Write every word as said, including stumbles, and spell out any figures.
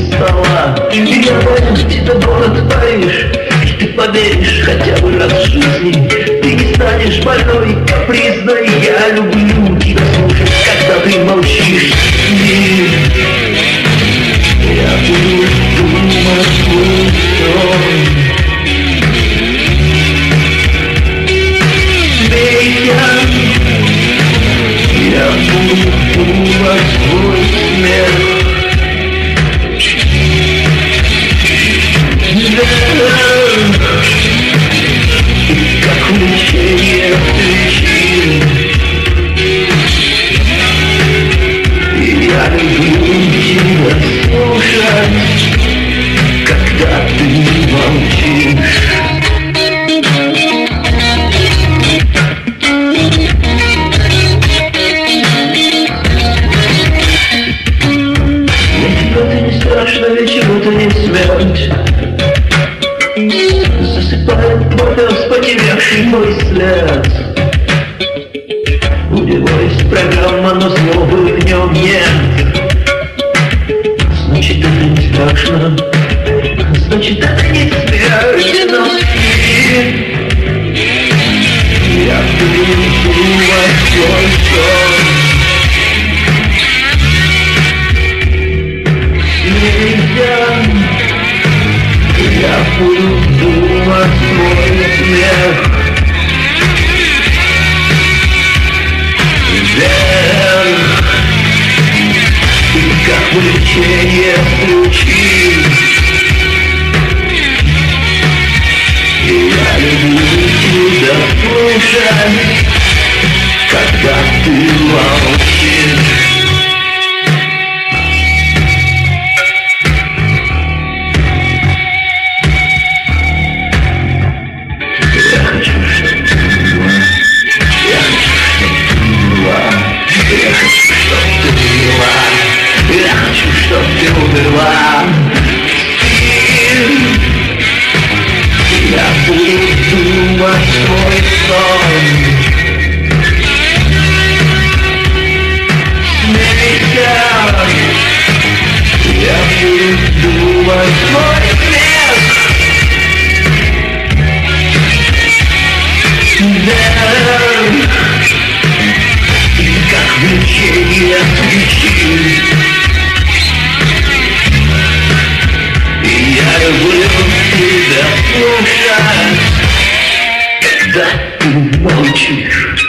стола. И я боюсь, ты город Париж, ты поверишь хотя бы раз в жизни. Ты не станешь больной, капризной. Я люблю тебя слушать, когда ты молчишь. И я буду думать твой сон. Я буду думать твой смех. Как влечение причин. И я люблю тебя слушать, когда ты молчишь. Чего-то не смерть засыпает болью вспотевший мой след. У него есть программа, но злобы в нем нет. Значит, это не страшно, значит, это не смерть, но спи. Я буду думать твой сон. Я буду думать твой смех. Вверх, и как влечение ключи. И я люблю тебя слушать, когда ты молчишь. Я хочу, чтоб ты умерла. Я буду думать твой сон. Смейся. Я буду думать твой смех. Вверх, и как влечение свечи. Я люблю тебя слушать, когда ты молчишь.